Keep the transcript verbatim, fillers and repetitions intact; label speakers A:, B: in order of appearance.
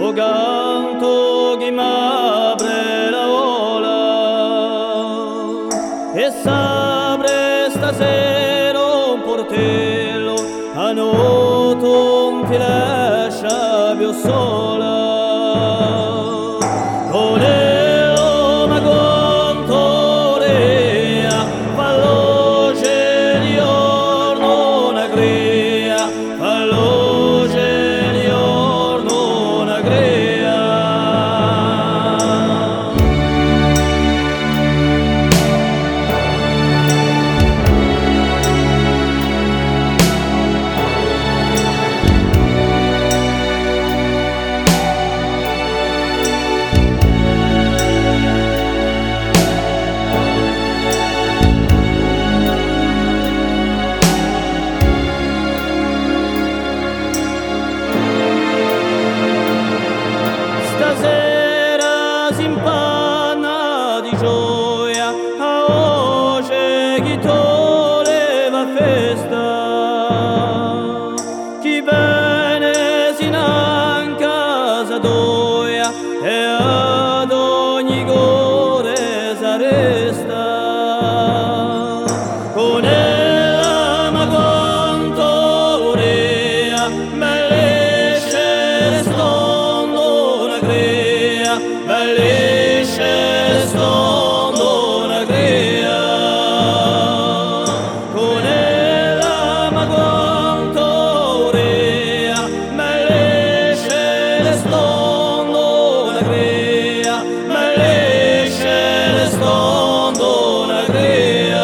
A: o canto che m'apre la ola e s'apre stasera un portello a notte non ti lascia più sola con el ma contorea falloce di orno una crea falloce di orno una crea stasera si impanna di gioia a voce chi toleva festa chi bene si in casa doia e ad ogni cuore s'arresta con ella ma contorea bellesce stondo una crea bellesce stondo una crea con ella ma contorea bellesce stondo una crea bellesce stondo una crea.